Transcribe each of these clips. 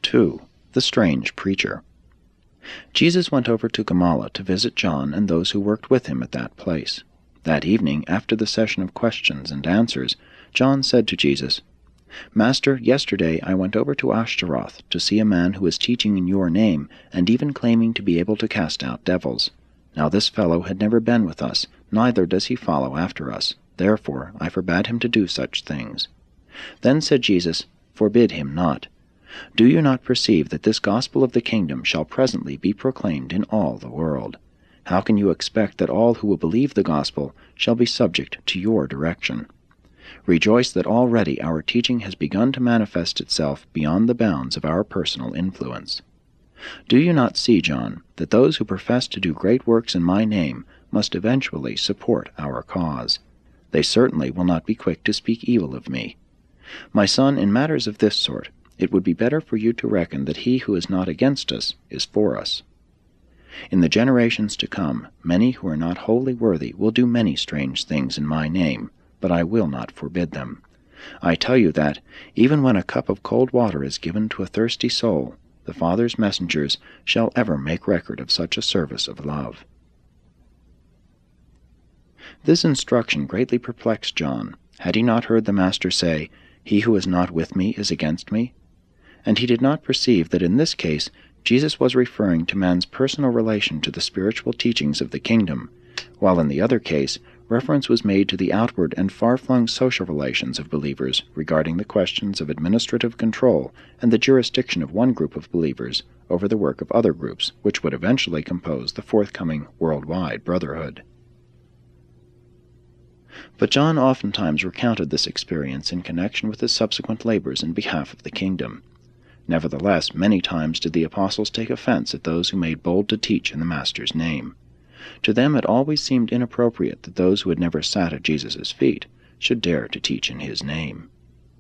2. The Strange Preacher. Jesus went over to Gamala to visit John and those who worked with him at that place. That evening, after the session of questions and answers, John said to Jesus, "Master, yesterday I went over to Ashtaroth to see a man who was teaching in your name and even claiming to be able to cast out devils. Now this fellow had never been with us, neither does he follow after us. Therefore I forbade him to do such things." Then said Jesus, "Forbid him not. Do you not perceive that this gospel of the kingdom shall presently be proclaimed in all the world? How can you expect that all who will believe the gospel shall be subject to your direction? Rejoice that already our teaching has begun to manifest itself beyond the bounds of our personal influence. Do you not see, John, that those who profess to do great works in my name must eventually support our cause? They certainly will not be quick to speak evil of me. My son, in matters of this sort, it would be better for you to reckon that he who is not against us is for us. In the generations to come, many who are not wholly worthy will do many strange things in my name, but I will not forbid them. I tell you that, even when a cup of cold water is given to a thirsty soul, the Father's messengers shall ever make record of such a service of love." This instruction greatly perplexed John. Had he not heard the Master say, "He who is not with me is against me"? And he did not perceive that in this case Jesus was referring to man's personal relation to the spiritual teachings of the kingdom, while in the other case reference was made to the outward and far-flung social relations of believers regarding the questions of administrative control and the jurisdiction of one group of believers over the work of other groups which would eventually compose the forthcoming worldwide brotherhood. But John oftentimes recounted this experience in connection with his subsequent labors in behalf of the kingdom. Nevertheless, many times did the apostles take offense at those who made bold to teach in the Master's name. To them it always seemed inappropriate that those who had never sat at Jesus' feet should dare to teach in his name.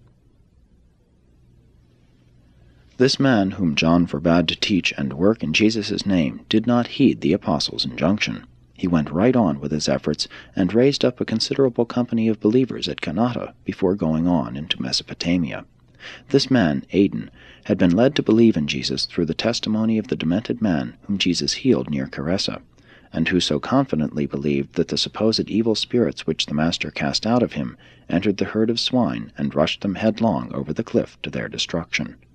This man whom John forbade to teach and work in Jesus' name did not heed the apostles' injunction. He went right on with his efforts and raised up a considerable company of believers at Kanata before going on into Mesopotamia. This man, Aden, had been led to believe in Jesus through the testimony of the demented man whom Jesus healed near Caressa, and who so confidently believed that the supposed evil spirits which the Master cast out of him entered the herd of swine and rushed them headlong over the cliff to their destruction.